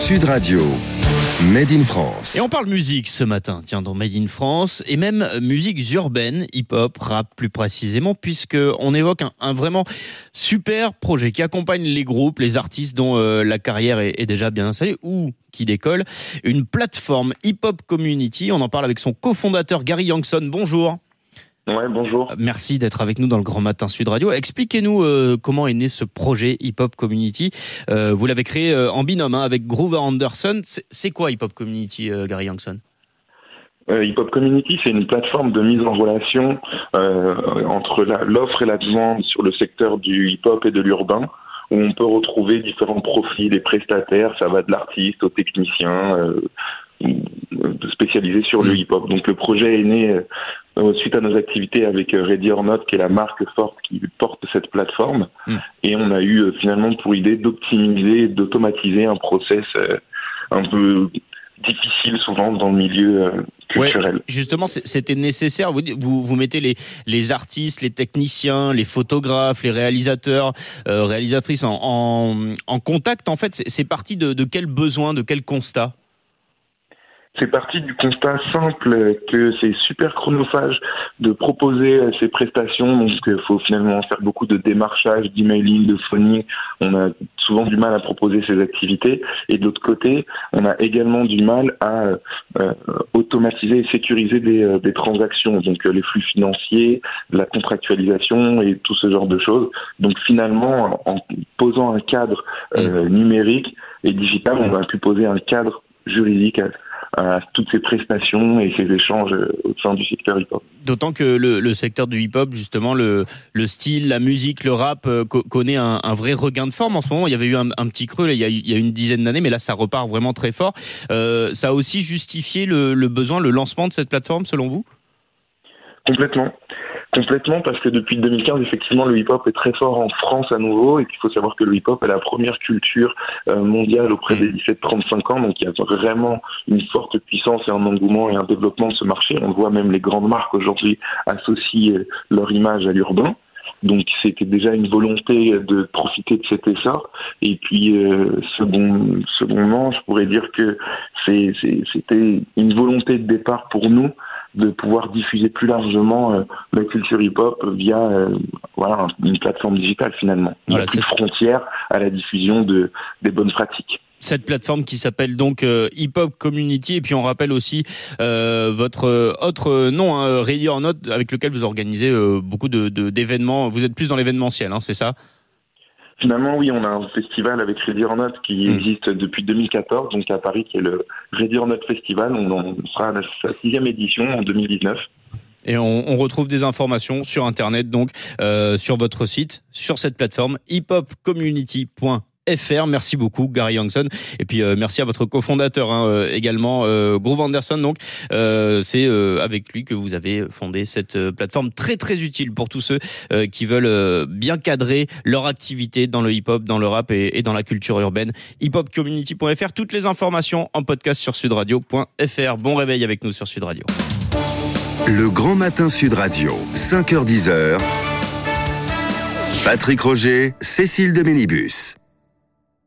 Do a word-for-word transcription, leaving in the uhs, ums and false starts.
Sud Radio. Made in France. Et on parle musique ce matin, tiens, dans Made in France, et même musiques urbaines, hip-hop, rap plus précisément, puisqu'on évoque un, un vraiment super projet qui accompagne les groupes, les artistes dont euh, la carrière est, est déjà bien installée ou qui décolle. Une plateforme hip-hop community, on en parle avec son cofondateur Gary Youngson. Bonjour. Ouais, bonjour. Merci d'être avec nous dans le Grand Matin Sud Radio. Expliquez-nous euh, comment est né ce projet Hip Hop Community. Euh, vous l'avez créé euh, en binôme hein, avec Groover Anderson. C'est, c'est quoi Hip Hop Community, euh, Gary Youngson ? euh, Hip Hop Community, c'est une plateforme de mise en relation euh, entre la, l'offre et la demande sur le secteur du hip-hop et de l'urbain, où on peut retrouver différents profils et prestataires. Ça va de l'artiste au technicien, euh, spécialisé sur le hip-hop. Donc le projet est né euh, suite à nos activités avec euh, Ready or Not, qui est la marque forte qui porte cette plateforme. Mm. Et on a eu euh, finalement pour idée d'optimiser, d'automatiser un process euh, un peu difficile souvent dans le milieu euh, culturel. Ouais, justement, c'était nécessaire. Vous, vous, vous mettez les, les artistes, les techniciens, les photographes, les réalisateurs, euh, réalisatrices en, en, en contact. En fait, c'est, c'est parti de, de quel besoin, de quel constat ? C'est parti du constat simple que c'est super chronophage de proposer ces prestations, donc il faut finalement faire beaucoup de démarchage, d'emailing, de phoning. On a souvent du mal à proposer ces activités, et de l'autre côté, on a également du mal à euh, automatiser et sécuriser des, euh, des transactions, donc euh, les flux financiers, la contractualisation et tout ce genre de choses. Donc finalement, en posant un cadre euh, numérique et digital, on a pu poser un cadre juridique à à toutes ces prestations et ces échanges au sein du secteur hip-hop. D'autant que le, le secteur du hip-hop, justement, le, le style, la musique, le rap euh, connaît un, un vrai regain de forme en ce moment. Il y avait eu un, un petit creux là, il, y a, il y a une dizaine d'années, mais là ça repart vraiment très fort. Euh, ça a aussi justifié le, le besoin, le lancement de cette plateforme, selon vous ? Complètement. Complètement, parce que depuis deux mille quinze, effectivement, le hip-hop est très fort en France à nouveau, et qu'il faut savoir que le hip-hop est la première culture euh, mondiale auprès des dix-sept trente-cinq ans, donc il y a vraiment une forte puissance et un engouement et un développement de ce marché. On voit même les grandes marques aujourd'hui associer leur image à l'urbain. Donc c'était déjà une volonté de profiter de cet essor. Et puis euh, second, secondement, je pourrais dire que c'est, c'est, c'était une volonté de départ pour nous de pouvoir diffuser plus largement euh, la culture hip-hop via euh, voilà, une plateforme digitale finalement. Il n'y a plus de frontières à la diffusion de, des bonnes pratiques. Cette plateforme qui s'appelle donc euh, Hip Hop Community, et puis on rappelle aussi euh, votre euh, autre nom, hein, Ready or Not, avec lequel vous organisez euh, beaucoup de, de, d'événements. Vous êtes plus dans l'événementiel, hein, c'est ça ? Finalement, oui, on a un festival avec Ready or Not qui mmh. existe depuis deux mille quatorze, donc à Paris, qui est le Ready or Not Festival. On, on sera à sa sixième édition en deux mille dix-neuf. Et on, on retrouve des informations sur Internet, donc euh, sur votre site, sur cette plateforme hip hop community point f r. Merci beaucoup Gary Youngson, et puis euh, merci à votre cofondateur hein, euh, également euh, Groover Anderson. Donc euh, c'est euh, avec lui que vous avez fondé cette euh, plateforme très très utile pour tous ceux euh, qui veulent euh, bien cadrer leur activité dans le hip-hop, dans le rap et, et dans la culture urbaine. hip hop community point f r. Toutes les informations en podcast sur sud radio point f r. Bon réveil avec nous sur Sud Radio. Le Grand Matin Sud Radio, cinq heures dix. Patrick Roger, Cécile de Ménibus.